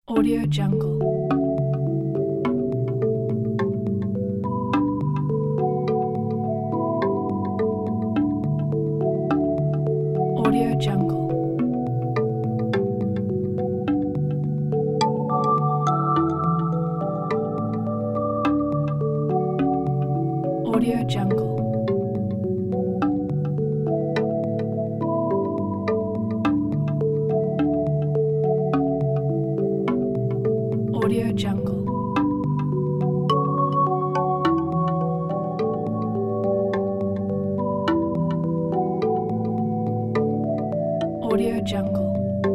Audio Jungle. Audio Jungle. Audio Jungle. Audio Jungle. Audio Jungle.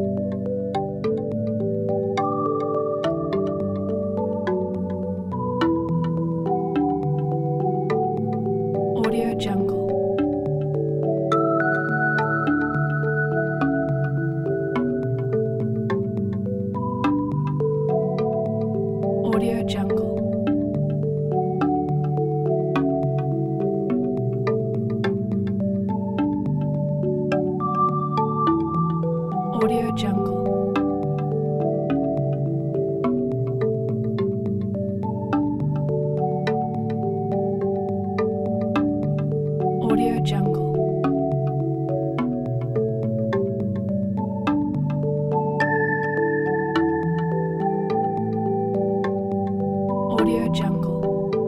Audio Jungle. Audio Jungle. Audio Jungle. Audio Jungle. Audio Jungle.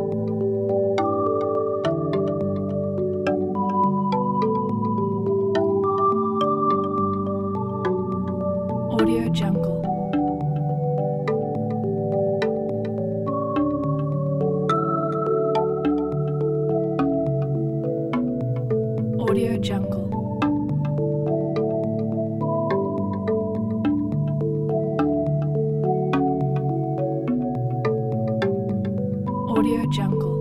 Audio Jungle. Audio Jungle. Audio Jungle.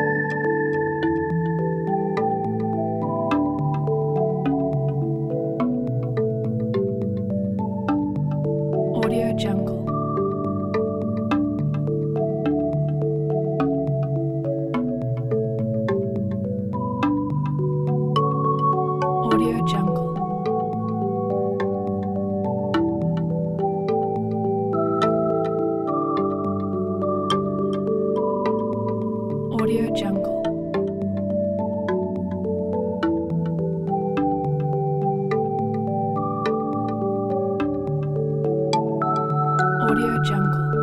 Audio Jungle. Audio Jungle. Audio Jungle. Audio Jungle.